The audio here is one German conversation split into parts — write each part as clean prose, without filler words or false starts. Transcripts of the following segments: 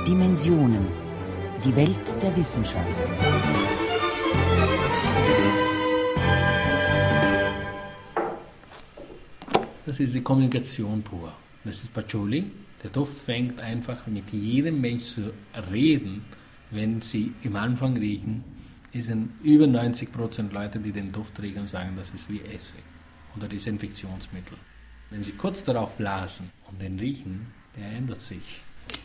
Dimensionen. Die Welt der Wissenschaft. Das ist die Kommunikation pur. Das ist Patchouli. Der Duft fängt einfach mit jedem Mensch zu reden, wenn sie am Anfang riechen. Es sind über 90% Leute, die den Duft riechen und sagen, das ist wie Essig oder Desinfektionsmittel. Wenn sie kurz darauf blasen und den riechen, der ändert sich.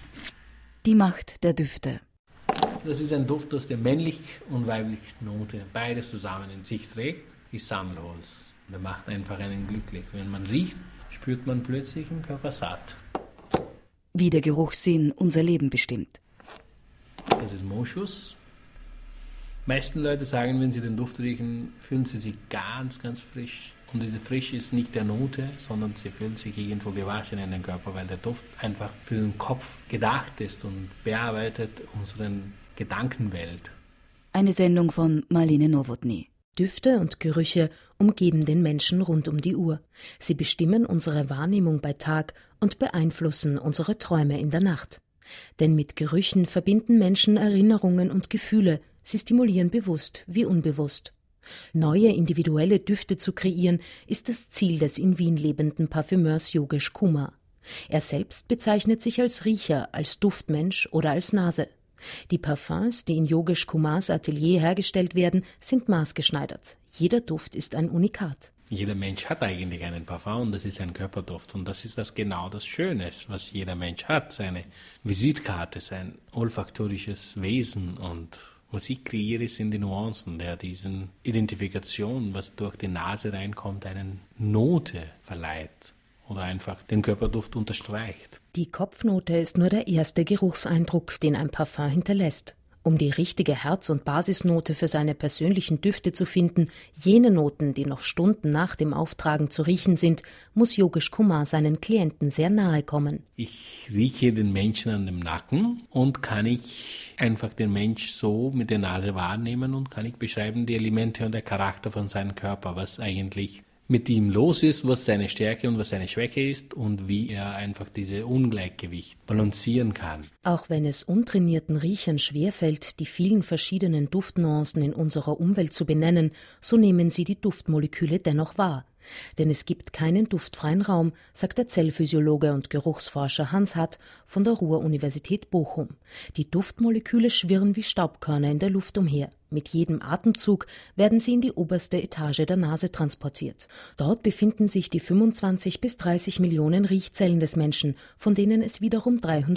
Die Macht der Düfte. Das ist ein Duft, das die männliche und weibliche Note beides zusammen in sich trägt, ist Sandelholz. Der macht einfach einen glücklich. Wenn man riecht, spürt man plötzlich im Körper satt. Wie der Geruchssinn unser Leben bestimmt. Das ist Moschus. Die meisten Leute sagen, wenn sie den Duft riechen, fühlen sie sich ganz, ganz frisch. Und diese Frische ist nicht der Note, sondern sie fühlen sich irgendwo gewaschen in den Körper, weil der Duft einfach für den Kopf gedacht ist und bearbeitet unsere Gedankenwelt. Eine Sendung von Marlene Nowotny. Düfte und Gerüche umgeben den Menschen rund um die Uhr. Sie bestimmen unsere Wahrnehmung bei Tag und beeinflussen unsere Träume in der Nacht. Denn mit Gerüchen verbinden Menschen Erinnerungen und Gefühle. Sie stimulieren bewusst wie unbewusst. Neue individuelle Düfte zu kreieren, ist das Ziel des in Wien lebenden Parfümeurs Yogesh Kumar. Er selbst bezeichnet sich als Riecher, als Duftmensch oder als Nase. Die Parfums, die in Yogesh Kumars Atelier hergestellt werden, sind maßgeschneidert. Jeder Duft ist ein Unikat. Jeder Mensch hat eigentlich einen Parfum und das ist ein Körperduft. Und das ist genau das Schöne, was jeder Mensch hat. Seine Visitkarte, sein olfaktorisches Wesen und Musik kreiere sind die Nuancen, der diesen Identifikation, was durch die Nase reinkommt, eine Note verleiht oder einfach den Körperduft unterstreicht. Die Kopfnote ist nur der erste Geruchseindruck, den ein Parfum hinterlässt. Um die richtige Herz- und Basisnote für seine persönlichen Düfte zu finden, jene Noten, die noch Stunden nach dem Auftragen zu riechen sind, muss Yogesh Kumar seinen Klienten sehr nahe kommen. Ich rieche den Menschen an dem Nacken und kann ich einfach den Mensch so mit der Nase wahrnehmen und kann ich beschreiben die Elemente und der Charakter von seinem Körper, was eigentlich mit ihm los ist, was seine Stärke und was seine Schwäche ist und wie er einfach diese Ungleichgewicht balancieren kann. Auch wenn es untrainierten Riechern schwerfällt, die vielen verschiedenen Duftnuancen in unserer Umwelt zu benennen, so nehmen sie die Duftmoleküle dennoch wahr. Denn es gibt keinen duftfreien Raum, sagt der Zellphysiologe und Geruchsforscher Hans Hatt von der Ruhr-Universität Bochum. Die Duftmoleküle schwirren wie Staubkörner in der Luft umher. Mit jedem Atemzug werden sie in die oberste Etage der Nase transportiert. Dort befinden sich die 25 bis 30 Millionen Riechzellen des Menschen, von denen es wiederum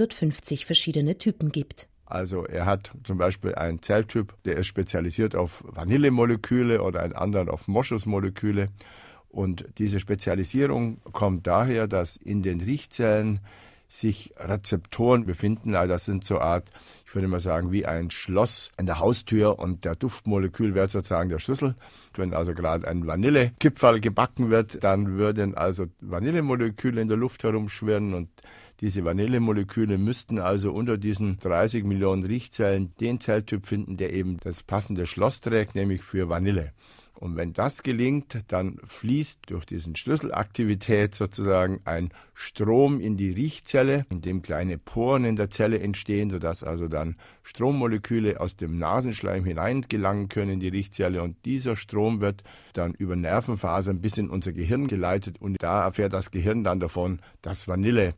350 verschiedene Typen gibt. Also er hat zum Beispiel einen Zelltyp, der ist spezialisiert auf Vanillemoleküle oder einen anderen auf Moschusmoleküle. Und diese Spezialisierung kommt daher, dass in den Riechzellen sich Rezeptoren befinden. Also das sind so eine Art, ich würde mal sagen, wie ein Schloss an der Haustür und der Duftmolekül wäre sozusagen der Schlüssel. Wenn also gerade ein Vanillekipferl gebacken wird, dann würden also Vanillemoleküle in der Luft herumschwirren und diese Vanillemoleküle müssten also unter diesen 30 Millionen Riechzellen den Zelltyp finden, der eben das passende Schloss trägt, nämlich für Vanille. Und wenn das gelingt, dann fließt durch diesen Schlüsselaktivität sozusagen ein Strom in die Riechzelle, in dem kleine Poren in der Zelle entstehen, sodass also dann Strommoleküle aus dem Nasenschleim hineingelangen können in die Riechzelle. Und dieser Strom wird dann über Nervenfasern bis in unser Gehirn geleitet. Und da erfährt das Gehirn dann davon, das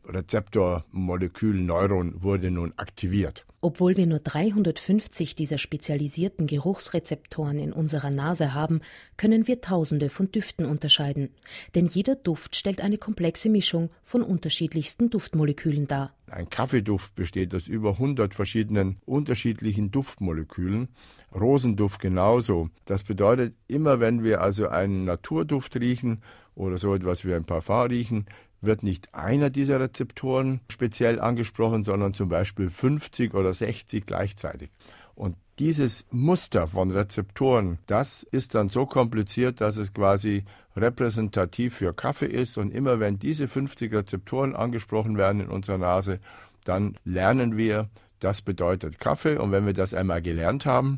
Vanille-Rezeptormolekül Neuron wurde nun aktiviert. Obwohl wir nur 350 dieser spezialisierten Geruchsrezeptoren in unserer Nase haben, können wir Tausende von Düften unterscheiden. Denn jeder Duft stellt eine komplexe Mischung von unterschiedlichsten Duftmolekülen dar. Ein Kaffeeduft besteht aus über 100 verschiedenen unterschiedlichen Duftmolekülen. Rosenduft genauso. Das bedeutet, immer wenn wir also einen Naturduft riechen oder so etwas wie ein Parfum riechen, wird nicht einer dieser Rezeptoren speziell angesprochen, sondern zum Beispiel 50 oder 60 gleichzeitig. Und dieses Muster von Rezeptoren, das ist dann so kompliziert, dass es quasi repräsentativ für Kaffee ist. Und immer wenn diese 50 Rezeptoren angesprochen werden in unserer Nase, dann lernen wir, das bedeutet Kaffee. Und wenn wir das einmal gelernt haben,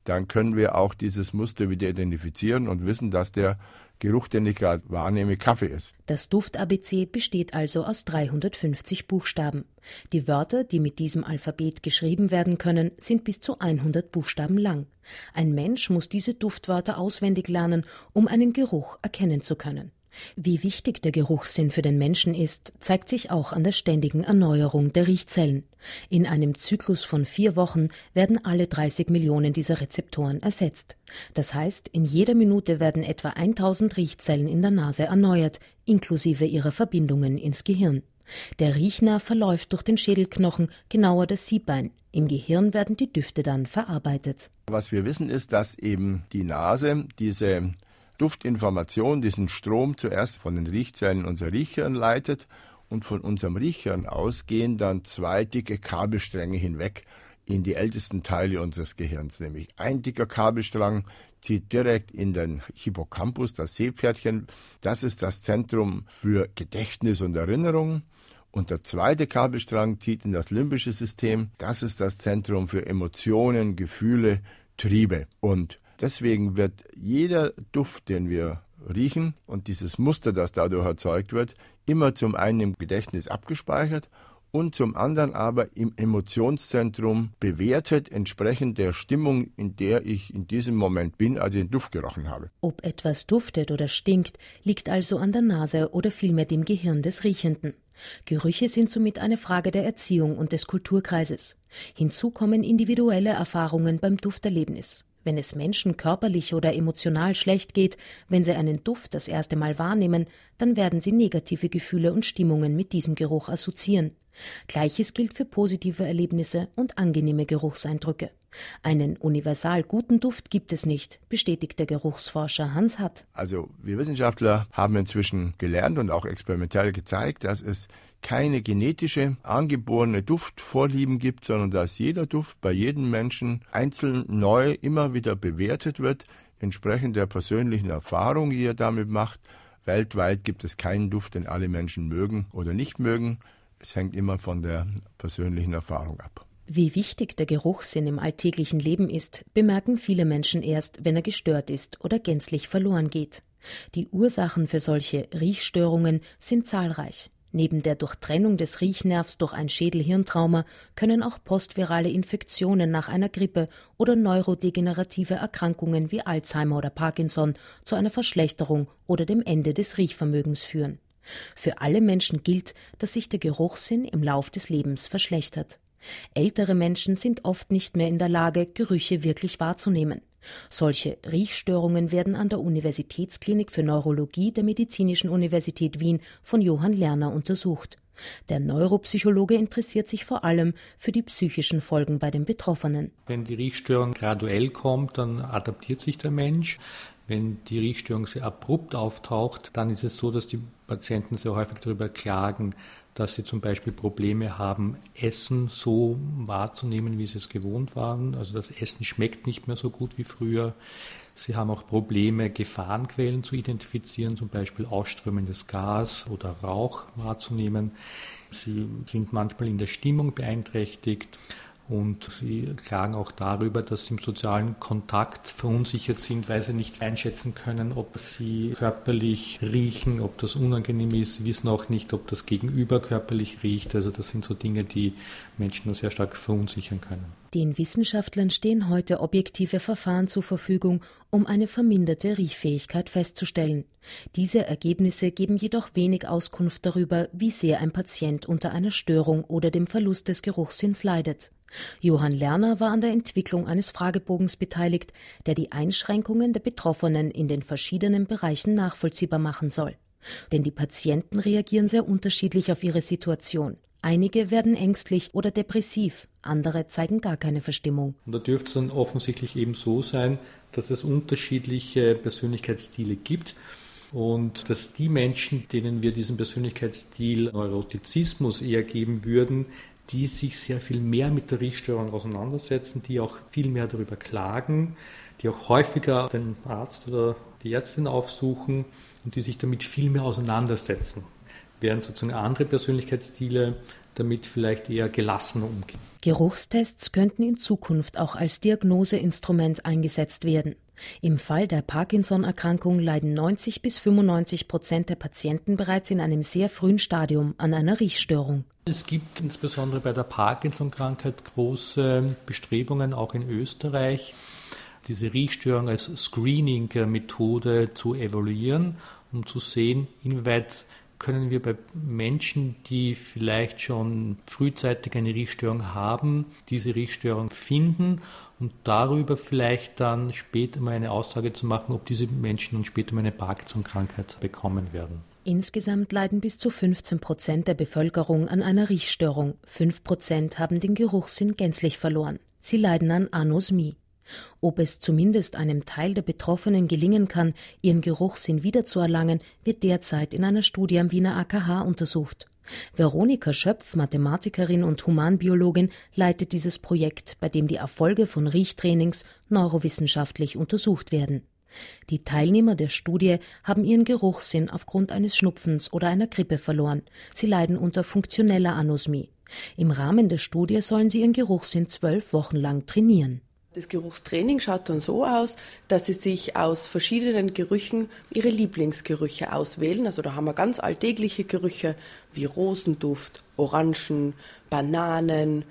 dann können wir auch dieses Muster wieder identifizieren und wissen, dass der Geruch, den ich gerade wahrnehme, Kaffee ist. Das Duft-ABC besteht also aus 350 Buchstaben. Die Wörter, die mit diesem Alphabet geschrieben werden können, sind bis zu 100 Buchstaben lang. Ein Mensch muss diese Duftwörter auswendig lernen, um einen Geruch erkennen zu können. Wie wichtig der Geruchssinn für den Menschen ist, zeigt sich auch an der ständigen Erneuerung der Riechzellen. In einem Zyklus von 4 Wochen werden alle 30 Millionen dieser Rezeptoren ersetzt. Das heißt, in jeder Minute werden etwa 1000 Riechzellen in der Nase erneuert, inklusive ihrer Verbindungen ins Gehirn. Der Riechnerv verläuft durch den Schädelknochen, genauer das Siebbein. Im Gehirn werden die Düfte dann verarbeitet. Was wir wissen ist, dass eben die Nase diese Duftinformation, diesen Strom zuerst von den Riechzellen in unser Riechhirn leitet und von unserem Riechhirn aus gehen dann 2 dicke Kabelstränge hinweg in die ältesten Teile unseres Gehirns. Nämlich ein dicker Kabelstrang zieht direkt in den Hippocampus, das Seepferdchen. Das ist das Zentrum für Gedächtnis und Erinnerung. Und der zweite Kabelstrang zieht in das limbische System. Das ist das Zentrum für Emotionen, Gefühle, Triebe. Und deswegen wird jeder Duft, den wir riechen und dieses Muster, das dadurch erzeugt wird, immer zum einen im Gedächtnis abgespeichert und zum anderen aber im Emotionszentrum bewertet, entsprechend der Stimmung, in der ich in diesem Moment bin, als ich den Duft gerochen habe. Ob etwas duftet oder stinkt, liegt also an der Nase oder vielmehr dem Gehirn des Riechenden. Gerüche sind somit eine Frage der Erziehung und des Kulturkreises. Hinzu kommen individuelle Erfahrungen beim Dufterlebnis. Wenn es Menschen körperlich oder emotional schlecht geht, wenn sie einen Duft das erste Mal wahrnehmen, dann werden sie negative Gefühle und Stimmungen mit diesem Geruch assoziieren. Gleiches gilt für positive Erlebnisse und angenehme Geruchseindrücke. Einen universal guten Duft gibt es nicht, bestätigt der Geruchsforscher Hans Hatt. Also wir Wissenschaftler haben inzwischen gelernt und auch experimentell gezeigt, dass es keine genetische, angeborene Duftvorlieben gibt, sondern dass jeder Duft bei jedem Menschen einzeln neu immer wieder bewertet wird, entsprechend der persönlichen Erfahrung, die er damit macht. Weltweit gibt es keinen Duft, den alle Menschen mögen oder nicht mögen. Es hängt immer von der persönlichen Erfahrung ab. Wie wichtig der Geruchssinn im alltäglichen Leben ist, bemerken viele Menschen erst, wenn er gestört ist oder gänzlich verloren geht. Die Ursachen für solche Riechstörungen sind zahlreich. Neben der Durchtrennung des Riechnervs durch ein Schädel-Hirntrauma können auch postvirale Infektionen nach einer Grippe oder neurodegenerative Erkrankungen wie Alzheimer oder Parkinson zu einer Verschlechterung oder dem Ende des Riechvermögens führen. Für alle Menschen gilt, dass sich der Geruchssinn im Lauf des Lebens verschlechtert. Ältere Menschen sind oft nicht mehr in der Lage, Gerüche wirklich wahrzunehmen. Solche Riechstörungen werden an der Universitätsklinik für Neurologie der Medizinischen Universität Wien von Johann Lerner untersucht. Der Neuropsychologe interessiert sich vor allem für die psychischen Folgen bei den Betroffenen. Wenn die Riechstörung graduell kommt, dann adaptiert sich der Mensch. Wenn die Riechstörung sehr abrupt auftaucht, dann ist es so, dass die Patienten sehr häufig darüber klagen, dass sie zum Beispiel Probleme haben, Essen so wahrzunehmen, wie sie es gewohnt waren. Also das Essen schmeckt nicht mehr so gut wie früher. Sie haben auch Probleme, Gefahrenquellen zu identifizieren, zum Beispiel ausströmendes Gas oder Rauch wahrzunehmen. Sie sind manchmal in der Stimmung beeinträchtigt. Und sie klagen auch darüber, dass sie im sozialen Kontakt verunsichert sind, weil sie nicht einschätzen können, ob sie körperlich riechen, ob das unangenehm ist. Sie wissen auch nicht, ob das Gegenüber körperlich riecht. Also das sind so Dinge, die Menschen nur sehr stark verunsichern können. Den Wissenschaftlern stehen heute objektive Verfahren zur Verfügung, um eine verminderte Riechfähigkeit festzustellen. Diese Ergebnisse geben jedoch wenig Auskunft darüber, wie sehr ein Patient unter einer Störung oder dem Verlust des Geruchssinns leidet. Johann Lerner war an der Entwicklung eines Fragebogens beteiligt, der die Einschränkungen der Betroffenen in den verschiedenen Bereichen nachvollziehbar machen soll. Denn die Patienten reagieren sehr unterschiedlich auf ihre Situation. Einige werden ängstlich oder depressiv, andere zeigen gar keine Verstimmung. Und da dürfte es dann offensichtlich eben so sein, dass es unterschiedliche Persönlichkeitsstile gibt und dass die Menschen, denen wir diesen Persönlichkeitsstil Neurotizismus eher geben würden, die sich sehr viel mehr mit der Riechstörung auseinandersetzen, die auch viel mehr darüber klagen, die auch häufiger den Arzt oder die Ärztin aufsuchen und die sich damit viel mehr auseinandersetzen. Während sozusagen andere Persönlichkeitsstile damit vielleicht eher gelassener umgehen. Geruchstests könnten in Zukunft auch als Diagnoseinstrument eingesetzt werden. Im Fall der Parkinson-Erkrankung leiden 90-95% der Patienten bereits in einem sehr frühen Stadium an einer Riechstörung. Es gibt insbesondere bei der Parkinson-Krankheit große Bestrebungen, auch in Österreich, diese Riechstörung als Screening-Methode zu evaluieren, um zu sehen, inwieweit können wir bei Menschen, die vielleicht schon frühzeitig eine Riechstörung haben, diese Riechstörung finden und darüber vielleicht dann später mal eine Aussage zu machen, ob diese Menschen dann später mal eine Parkinson-Krankheit bekommen werden. Insgesamt leiden bis zu 15% der Bevölkerung an einer Riechstörung. 5% haben den Geruchssinn gänzlich verloren. Sie leiden an Anosmie. Ob es zumindest einem Teil der Betroffenen gelingen kann, ihren Geruchssinn wiederzuerlangen, wird derzeit in einer Studie am Wiener AKH untersucht. Veronika Schöpf, Mathematikerin und Humanbiologin, leitet dieses Projekt, bei dem die Erfolge von Riechtrainings neurowissenschaftlich untersucht werden. Die Teilnehmer der Studie haben ihren Geruchssinn aufgrund eines Schnupfens oder einer Grippe verloren. Sie leiden unter funktioneller Anosmie. Im Rahmen der Studie sollen sie ihren Geruchssinn 12 Wochen lang trainieren. Das Geruchstraining schaut dann so aus, dass sie sich aus verschiedenen Gerüchen ihre Lieblingsgerüche auswählen. Also da haben wir ganz alltägliche Gerüche wie Rosenduft, Orangen, Bananen,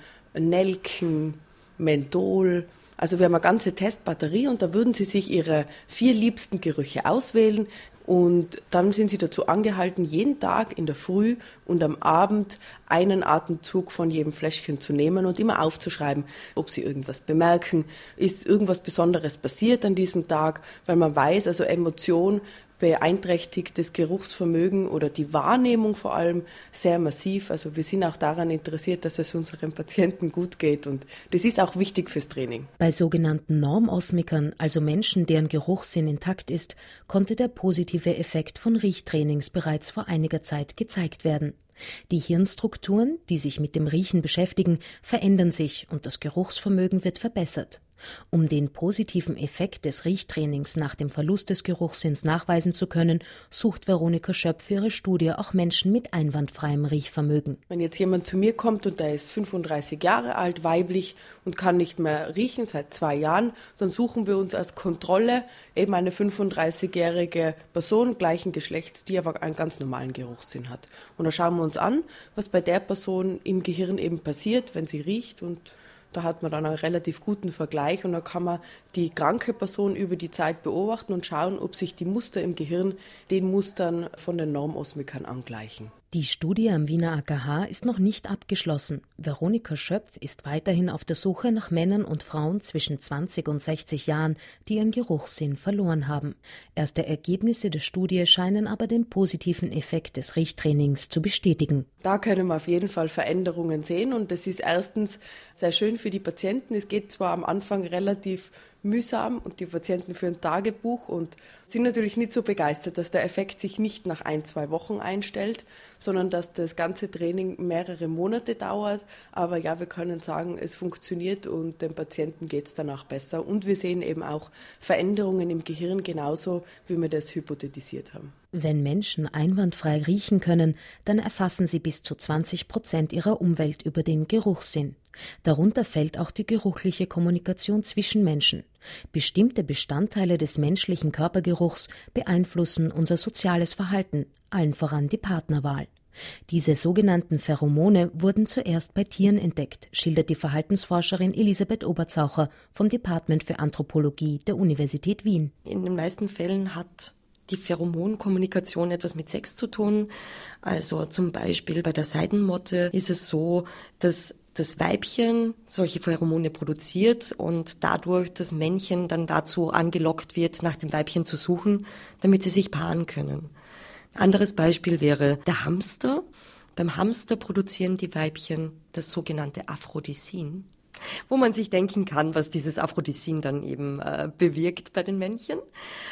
Nelken, Menthol. Also wir haben eine ganze Testbatterie und da würden sie sich ihre 4 liebsten Gerüche auswählen. Und dann sind sie dazu angehalten, jeden Tag in der Früh und am Abend einen Atemzug von jedem Fläschchen zu nehmen und immer aufzuschreiben, ob sie irgendwas bemerken, ist irgendwas Besonderes passiert an diesem Tag, weil man weiß, also Emotion beeinträchtigt das Geruchsvermögen oder die Wahrnehmung vor allem sehr massiv. Also wir sind auch daran interessiert, dass es unseren Patienten gut geht und das ist auch wichtig fürs Training. Bei sogenannten Normosmikern, also Menschen, deren Geruchssinn intakt ist, konnte der positive Effekt von Riechtrainings bereits vor einiger Zeit gezeigt werden. Die Hirnstrukturen, die sich mit dem Riechen beschäftigen, verändern sich und das Geruchsvermögen wird verbessert. Um den positiven Effekt des Riechtrainings nach dem Verlust des Geruchssinns nachweisen zu können, sucht Veronika Schöpf für ihre Studie auch Menschen mit einwandfreiem Riechvermögen. Wenn jetzt jemand zu mir kommt und der ist 35 Jahre alt, weiblich und kann nicht mehr riechen seit 2 Jahren, dann suchen wir uns als Kontrolle eben eine 35-jährige Person gleichen Geschlechts, die aber einen ganz normalen Geruchssinn hat. Und da schauen wir uns an, was bei der Person im Gehirn eben passiert, wenn sie riecht, und da hat man dann einen relativ guten Vergleich und da kann man die kranke Person über die Zeit beobachten und schauen, ob sich die Muster im Gehirn den Mustern von den Normosmikern angleichen. Die Studie am Wiener AKH ist noch nicht abgeschlossen. Veronika Schöpf ist weiterhin auf der Suche nach Männern und Frauen zwischen 20 und 60 Jahren, die ihren Geruchssinn verloren haben. Erste Ergebnisse der Studie scheinen aber den positiven Effekt des Riechtrainings zu bestätigen. Da können wir auf jeden Fall Veränderungen sehen und das ist erstens sehr schön für die Patienten. Es geht zwar am Anfang relativ mühsam und die Patienten führen Tagebuch und sind natürlich nicht so begeistert, dass der Effekt sich nicht nach 1-2 Wochen einstellt, sondern dass das ganze Training mehrere Monate dauert. Aber ja, wir können sagen, es funktioniert und dem Patienten geht es danach besser. Und wir sehen eben auch Veränderungen im Gehirn genauso, wie wir das hypothetisiert haben. Wenn Menschen einwandfrei riechen können, dann erfassen sie bis zu 20% ihrer Umwelt über den Geruchssinn. Darunter fällt auch die geruchliche Kommunikation zwischen Menschen. Bestimmte Bestandteile des menschlichen Körpergeruchs beeinflussen unser soziales Verhalten, allen voran die Partnerwahl. Diese sogenannten Pheromone wurden zuerst bei Tieren entdeckt, schildert die Verhaltensforscherin Elisabeth Oberzaucher vom Department für Anthropologie der Universität Wien. In den meisten Fällen hat die Pheromonkommunikation etwas mit Sex zu tun. Also zum Beispiel bei der Seidenmotte ist es so, dass das Weibchen solche Pheromone produziert und dadurch das Männchen dann dazu angelockt wird, nach dem Weibchen zu suchen, damit sie sich paaren können. Ein anderes Beispiel wäre der Hamster. Beim Hamster produzieren die Weibchen das sogenannte Aphrodisien, wo man sich denken kann, was dieses Aphrodisien dann eben bewirkt bei den Männchen.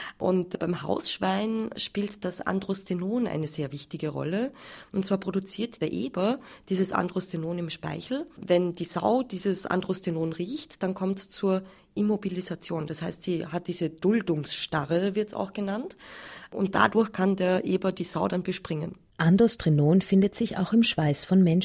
Und beim Hausschwein spielt das Androstenon eine sehr wichtige Rolle. Und zwar produziert der Eber dieses Androstenon im Speichel. Wenn die Sau dieses Androstenon riecht, dann kommt es zur Immobilisation. Das heißt, sie hat diese Duldungsstarre, wird es auch genannt. Und dadurch kann der Eber die Sau dann bespringen. Androstenon findet sich auch im Schweiß von Menschen.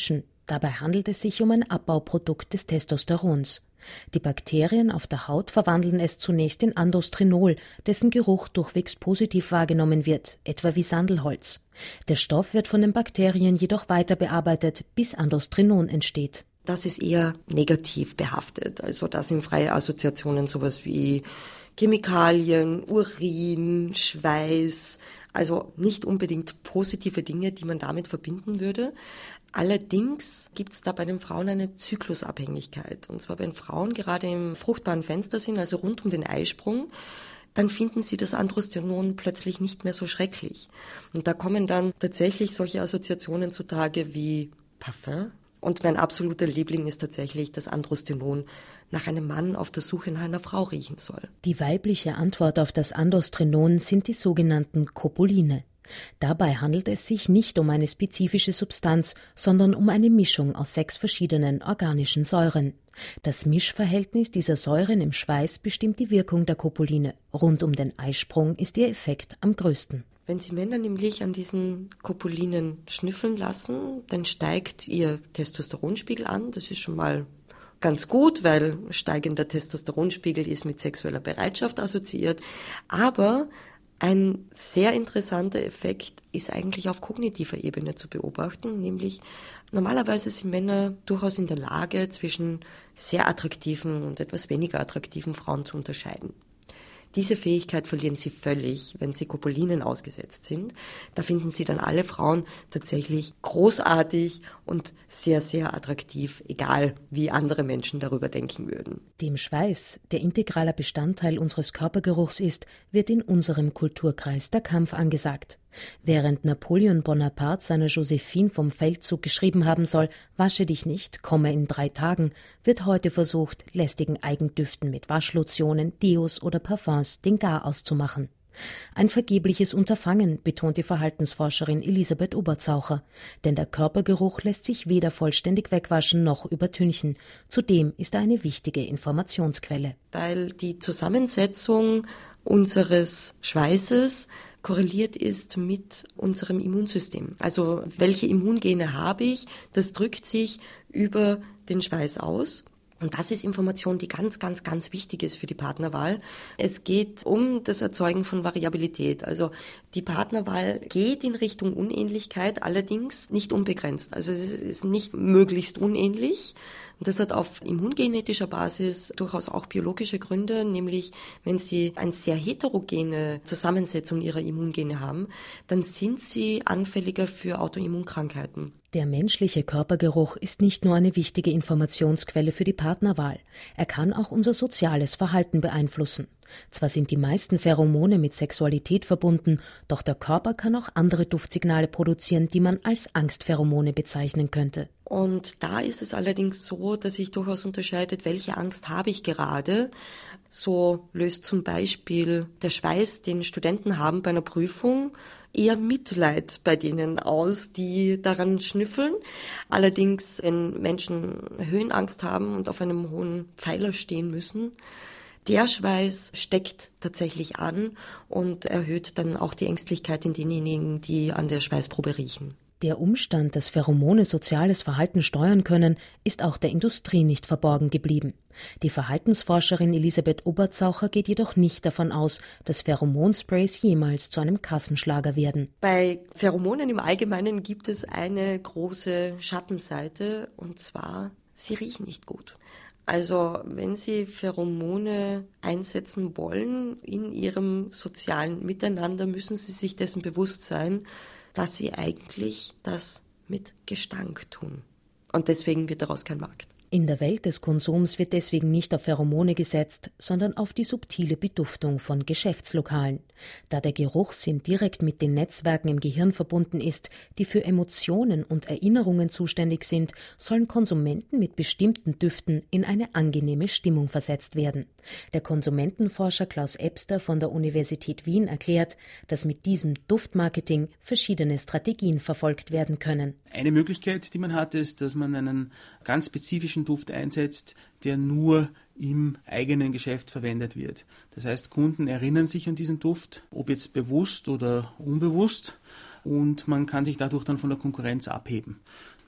Dabei handelt es sich um ein Abbauprodukt des Testosterons. Die Bakterien auf der Haut verwandeln es zunächst in Androstrenol, dessen Geruch durchwegs positiv wahrgenommen wird, etwa wie Sandelholz. Der Stoff wird von den Bakterien jedoch weiter bearbeitet, bis Androstenon entsteht. Das ist eher negativ behaftet. Also da sind freie Assoziationen, sowas wie Chemikalien, Urin, Schweiß, also nicht unbedingt positive Dinge, die man damit verbinden würde. Allerdings gibt es da bei den Frauen eine Zyklusabhängigkeit. Und zwar, wenn Frauen gerade im fruchtbaren Fenster sind, also rund um den Eisprung, dann finden sie das Androstenon plötzlich nicht mehr so schrecklich. Und da kommen dann tatsächlich solche Assoziationen zutage wie Parfum. Und mein absoluter Liebling ist tatsächlich, dass Androstenon nach einem Mann auf der Suche nach einer Frau riechen soll. Die weibliche Antwort auf das Androstenon sind die sogenannten Copuline. Dabei handelt es sich nicht um eine spezifische Substanz, sondern um eine Mischung aus 6 verschiedenen organischen Säuren. Das Mischverhältnis dieser Säuren im Schweiß bestimmt die Wirkung der Copuline. Rund um den Eisprung ist ihr Effekt am größten. Wenn Sie Männer nämlich an diesen Copulinen schnüffeln lassen, dann steigt ihr Testosteronspiegel an. Das ist schon mal ganz gut, weil steigender Testosteronspiegel ist mit sexueller Bereitschaft assoziiert. Aber ein sehr interessanter Effekt ist eigentlich auf kognitiver Ebene zu beobachten, nämlich normalerweise sind Männer durchaus in der Lage, zwischen sehr attraktiven und etwas weniger attraktiven Frauen zu unterscheiden. Diese Fähigkeit verlieren sie völlig, wenn sie Copulinen ausgesetzt sind. Da finden sie dann alle Frauen tatsächlich großartig und sehr, sehr attraktiv, egal wie andere Menschen darüber denken würden. Dem Schweiß, der integraler Bestandteil unseres Körpergeruchs ist, wird in unserem Kulturkreis der Kampf angesagt. Während Napoleon Bonaparte seiner Josephine vom Feldzug geschrieben haben soll, wasche dich nicht, komme in 3 Tagen, wird heute versucht, lästigen Eigendüften mit Waschlotionen, Deos oder Parfums den Garaus zu machen. Ein vergebliches Unterfangen, betont die Verhaltensforscherin Elisabeth Oberzaucher, denn der Körpergeruch lässt sich weder vollständig wegwaschen noch übertünchen. Zudem ist er eine wichtige Informationsquelle. Weil die Zusammensetzung unseres Schweißes korreliert ist mit unserem Immunsystem. Also welche Immungene habe ich, das drückt sich über den Schweiß aus. Und das ist Information, die ganz, ganz, ganz wichtig ist für die Partnerwahl. Es geht um das Erzeugen von Variabilität. Also die Partnerwahl geht in Richtung Unähnlichkeit, allerdings nicht unbegrenzt. Also es ist nicht möglichst unähnlich. Und das hat auf immungenetischer Basis durchaus auch biologische Gründe, nämlich wenn Sie eine sehr heterogene Zusammensetzung Ihrer Immungene haben, dann sind Sie anfälliger für Autoimmunkrankheiten. Der menschliche Körpergeruch ist nicht nur eine wichtige Informationsquelle für die Partnerwahl, er kann auch unser soziales Verhalten beeinflussen. Zwar sind die meisten Pheromone mit Sexualität verbunden, doch der Körper kann auch andere Duftsignale produzieren, die man als Angstpheromone bezeichnen könnte. Und da ist es allerdings so, dass sich durchaus unterscheidet, welche Angst habe ich gerade. So löst zum Beispiel der Schweiß, den Studenten haben bei einer Prüfung, eher Mitleid bei denen aus, die daran schnüffeln. Allerdings, wenn Menschen Höhenangst haben und auf einem hohen Pfeiler stehen müssen, der Schweiß steckt tatsächlich an und erhöht dann auch die Ängstlichkeit in denjenigen, die an der Schweißprobe riechen. Der Umstand, dass Pheromone soziales Verhalten steuern können, ist auch der Industrie nicht verborgen geblieben. Die Verhaltensforscherin Elisabeth Oberzaucher geht jedoch nicht davon aus, dass Pheromonsprays jemals zu einem Kassenschlager werden. Bei Pheromonen im Allgemeinen gibt es eine große Schattenseite, und zwar, sie riechen nicht gut. Also wenn Sie Pheromone einsetzen wollen in Ihrem sozialen Miteinander, müssen Sie sich dessen bewusst sein, dass Sie eigentlich das mit Gestank tun. Und deswegen wird daraus kein Markt. In der Welt des Konsums wird deswegen nicht auf Pheromone gesetzt, sondern auf die subtile Beduftung von Geschäftslokalen. Da der Geruchssinn direkt mit den Netzwerken im Gehirn verbunden ist, die für Emotionen und Erinnerungen zuständig sind, sollen Konsumenten mit bestimmten Düften in eine angenehme Stimmung versetzt werden. Der Konsumentenforscher Klaus Ebster von der Universität Wien erklärt, dass mit diesem Duftmarketing verschiedene Strategien verfolgt werden können. Eine Möglichkeit, die man hat, ist, dass man einen ganz spezifischen Duft einsetzt, der nur im eigenen Geschäft verwendet wird. Das heißt, Kunden erinnern sich an diesen Duft, ob jetzt bewusst oder unbewusst, und man kann sich dadurch dann von der Konkurrenz abheben.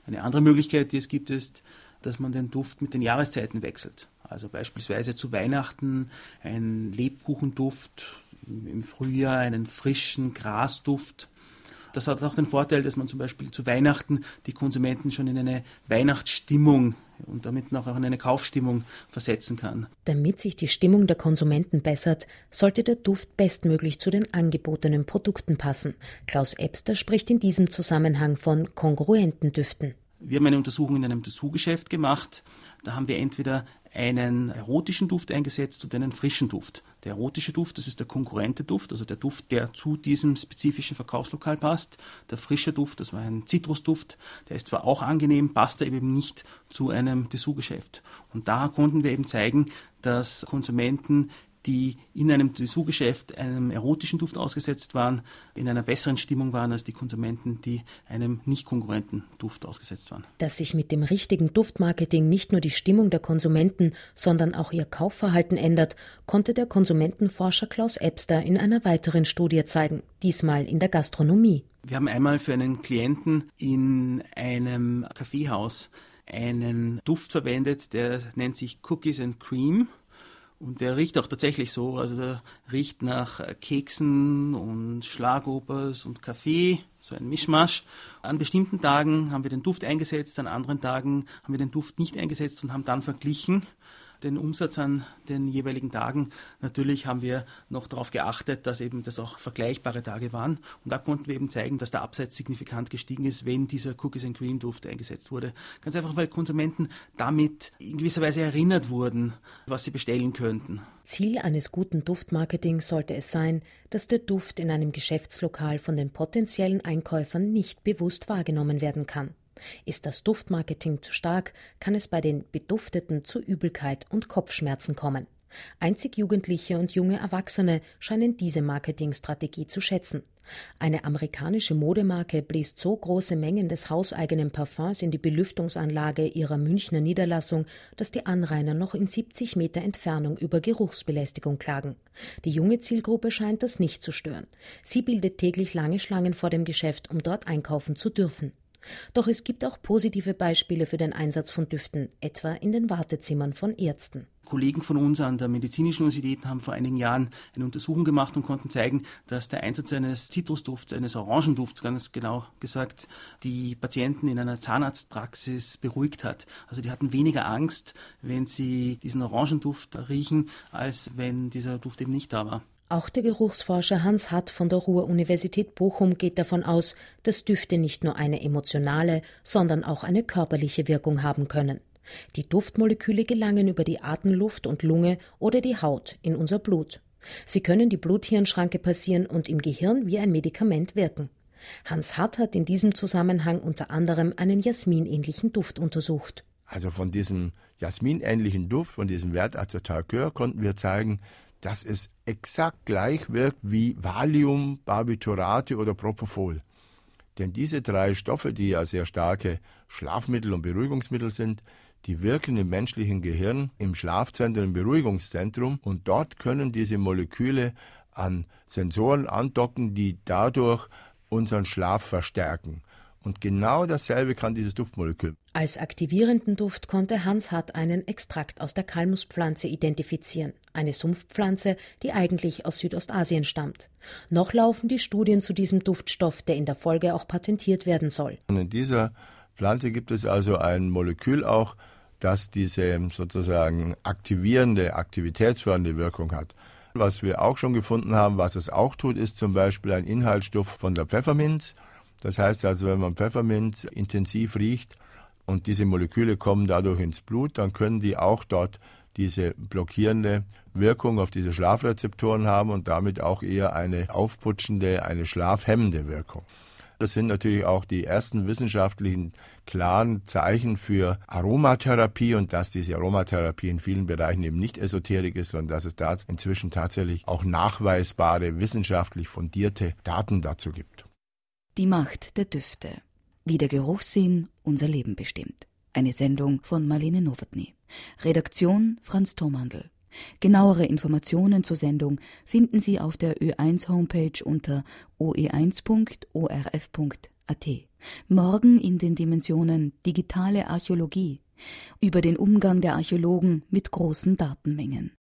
Eine andere Möglichkeit, die es gibt, ist, dass man den Duft mit den Jahreszeiten wechselt. Also beispielsweise zu Weihnachten ein Lebkuchenduft, im Frühjahr einen frischen Grasduft. Das hat auch den Vorteil, dass man zum Beispiel zu Weihnachten die Konsumenten schon in eine Weihnachtsstimmung und damit auch in eine Kaufstimmung versetzen kann. Damit sich die Stimmung der Konsumenten bessert, sollte der Duft bestmöglich zu den angebotenen Produkten passen. Klaus Ebster spricht in diesem Zusammenhang von kongruenten Düften. Wir haben eine Untersuchung in einem Dessous-Geschäft gemacht. Da haben wir entweder einen erotischen Duft eingesetzt und einen frischen Duft. Der erotische Duft, das ist der konkurrente Duft, also der Duft, der zu diesem spezifischen Verkaufslokal passt. Der frische Duft, das war ein Zitrusduft, der ist zwar auch angenehm, passt aber eben nicht zu einem Dessous-Geschäft. Und da konnten wir eben zeigen, dass Konsumenten, die in einem Dessous-Geschäft einem erotischen Duft ausgesetzt waren, in einer besseren Stimmung waren als die Konsumenten, die einem nicht konkurrenten Duft ausgesetzt waren. Dass sich mit dem richtigen Duftmarketing nicht nur die Stimmung der Konsumenten, sondern auch ihr Kaufverhalten ändert, konnte der Konsumentenforscher Klaus Ebster in einer weiteren Studie zeigen, diesmal in der Gastronomie. Wir haben einmal für einen Klienten in einem Kaffeehaus einen Duft verwendet, der nennt sich Cookies and Cream. Und der riecht auch tatsächlich so, also der riecht nach Keksen und Schlagobers und Kaffee, so ein Mischmasch. An bestimmten Tagen haben wir den Duft eingesetzt, an anderen Tagen haben wir den Duft nicht eingesetzt und haben dann verglichen den Umsatz an den jeweiligen Tagen. Natürlich haben wir noch darauf geachtet, dass eben das auch vergleichbare Tage waren. Und da konnten wir eben zeigen, dass der Absatz signifikant gestiegen ist, wenn dieser Cookies and Cream Duft eingesetzt wurde. Ganz einfach, weil Konsumenten damit in gewisser Weise erinnert wurden, was sie bestellen könnten. Ziel eines guten Duftmarketings sollte es sein, dass der Duft in einem Geschäftslokal von den potenziellen Einkäufern nicht bewusst wahrgenommen werden kann. Ist das Duftmarketing zu stark, kann es bei den Bedufteten zu Übelkeit und Kopfschmerzen kommen. Einzig Jugendliche und junge Erwachsene scheinen diese Marketingstrategie zu schätzen. Eine amerikanische Modemarke bläst so große Mengen des hauseigenen Parfums in die Belüftungsanlage ihrer Münchner Niederlassung, dass die Anrainer noch in 70 Meter Entfernung über Geruchsbelästigung klagen. Die junge Zielgruppe scheint das nicht zu stören. Sie bildet täglich lange Schlangen vor dem Geschäft, um dort einkaufen zu dürfen. Doch es gibt auch positive Beispiele für den Einsatz von Düften, etwa in den Wartezimmern von Ärzten. Kollegen von uns an der Medizinischen Universität haben vor einigen Jahren eine Untersuchung gemacht und konnten zeigen, dass der Einsatz eines Zitrusdufts, eines Orangendufts, ganz genau gesagt, die Patienten in einer Zahnarztpraxis beruhigt hat. Also die hatten weniger Angst, wenn sie diesen Orangenduft riechen, als wenn dieser Duft eben nicht da war. Auch der Geruchsforscher Hans Hatt von der Ruhr-Universität Bochum geht davon aus, dass Düfte nicht nur eine emotionale, sondern auch eine körperliche Wirkung haben können. Die Duftmoleküle gelangen über die Atemluft und Lunge oder die Haut in unser Blut. Sie können die Blut-Hirn-Schranke passieren und im Gehirn wie ein Medikament wirken. Hans Hatt hat in diesem Zusammenhang unter anderem einen jasminähnlichen Duft untersucht. Also von diesem jasminähnlichen Duft, von diesem Wertacetalchör konnten wir zeigen, dass es exakt gleich wirkt wie Valium, Barbiturate oder Propofol. Denn diese drei Stoffe, die ja sehr starke Schlafmittel und Beruhigungsmittel sind, die wirken im menschlichen Gehirn, im Schlafzentrum, im Beruhigungszentrum, und dort können diese Moleküle an Sensoren andocken, die dadurch unseren Schlaf verstärken. Und genau dasselbe kann dieses Duftmolekül. Als aktivierenden Duft konnte Hans Hatt einen Extrakt aus der Kalmuspflanze identifizieren, eine Sumpfpflanze, die eigentlich aus Südostasien stammt. Noch laufen die Studien zu diesem Duftstoff, der in der Folge auch patentiert werden soll. Und in dieser Pflanze gibt es also ein Molekül auch, das diese sozusagen aktivierende, aktivitätsfördernde Wirkung hat. Was wir auch schon gefunden haben, was es auch tut, ist zum Beispiel ein Inhaltsstoff von der Pfefferminz. Das heißt also, wenn man Pfefferminz intensiv riecht und diese Moleküle kommen dadurch ins Blut, dann können die auch dort diese blockierende Wirkung auf diese Schlafrezeptoren haben und damit auch eher eine aufputschende, eine schlafhemmende Wirkung. Das sind natürlich auch die ersten wissenschaftlichen klaren Zeichen für Aromatherapie und dass diese Aromatherapie in vielen Bereichen eben nicht Esoterik ist, sondern dass es da inzwischen tatsächlich auch nachweisbare, wissenschaftlich fundierte Daten dazu gibt. Die Macht der Düfte. Wie der Geruchssinn unser Leben bestimmt. Eine Sendung von Marlene Nowotny. Redaktion Franz Thomandl. Genauere Informationen zur Sendung finden Sie auf der Ö1-Homepage unter oe1.orf.at. Morgen in den Dimensionen Digitale Archäologie über den Umgang der Archäologen mit großen Datenmengen.